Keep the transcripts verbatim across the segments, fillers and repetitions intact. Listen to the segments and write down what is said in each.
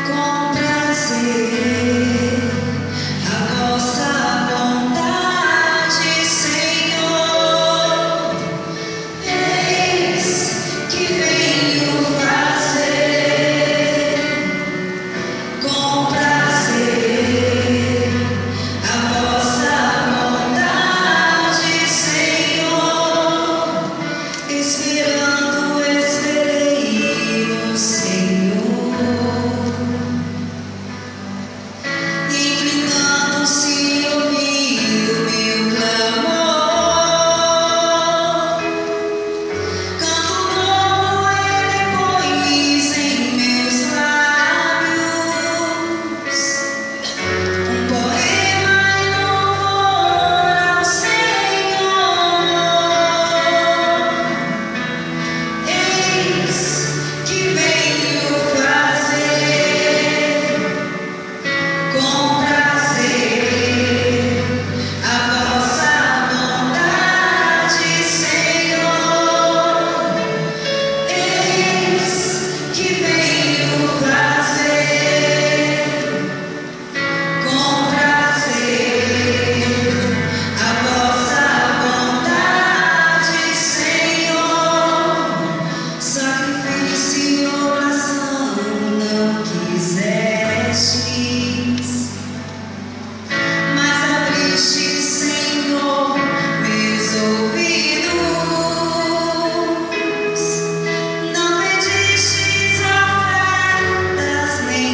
Com prazer, a vossa vontade, Senhor, eis que venho fazer. Com prazer, a vossa vontade, Senhor, esperando esperei no Senhor, inclinando-se ouviu meu clamor. Canto novo ele pôs em meus lábios, um poema em louvor ao Senhor. Eis que venho fazer. Com prazer, a vossa vontade, Senhor, eis que venho fazer. Com prazer, a vossa vontade, Senhor, sacrifício e oração não quisestes, mas abriste, Senhor, meus ouvidos. Não pedistes ofertas nem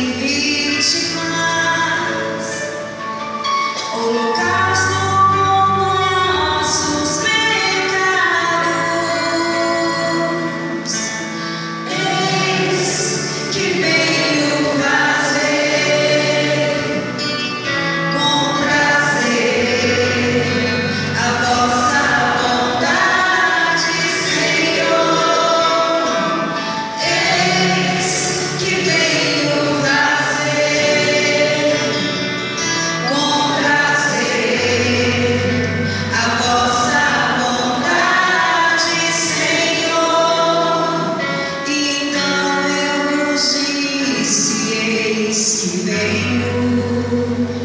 vítimas, holocausto por nossos pecados. Eis que venho fazer. Com prazer, a vossa vontade, Senhor, eis que venho fazer. Com prazer, a vossa vontade, Senhor, então eu vos disse, eis que venho.